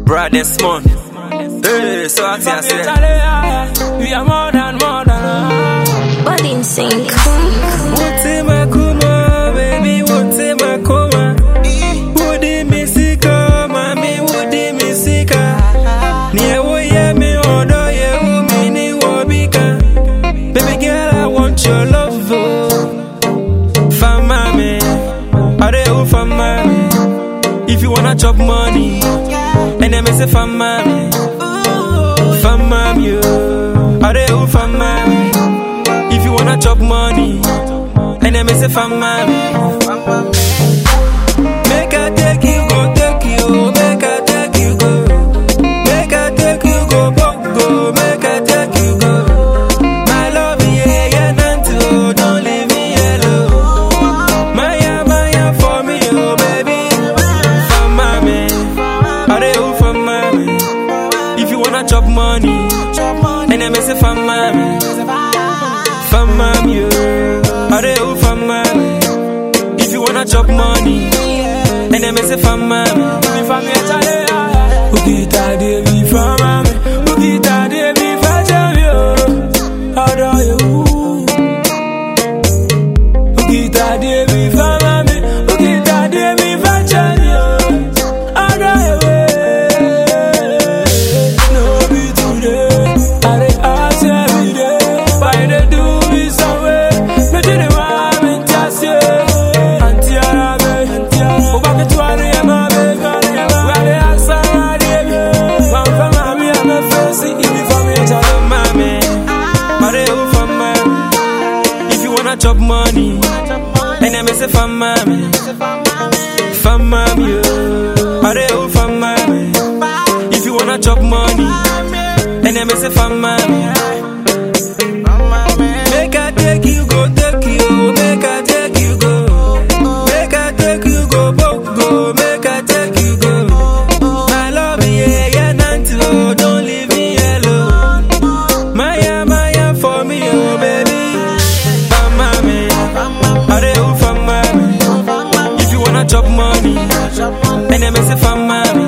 Brother Smart. Hey, so I say, we are more than Body in sync. What's in my kuma, baby? What's in my coma? Woody Missika, mommy, Woody Missika. Near way, me order, you mini wabika. Baby girl, I want your love. Famame, are they all famame? If you wanna chop money, and then me say famame, famame, you. Are they all famame? If you wanna chop money, and then me say famame. Make I take you, go take you, make I take you, go. Make I take you, go, go, make I take you, go. My love, yeah, yeah, nanto, don't leave me alone. Maya, for me, oh baby. Famame, are they all famame? If you wanna chop money, and then me say famame. Famam you, are they all famam? If you wanna chop money, and then me say famam. Ukita devi famam, ukita devi fajam yo. How do you? Ukita devi famam, ukita devi fajam yo. How do you? No be today, are they ask every day? Why they do? Chop money, and then me say famame, famame you. Are they all famame? If you wanna chop money, and then me say famame. Make I take you, go take you, make I take you, go. Make I take you, go, go, make I take you, go. My love, yeah, yeah, nanto, don't leave me alone. Maya, for me, oh baby. Are they all famame? If you wanna chop money, and then me say famame.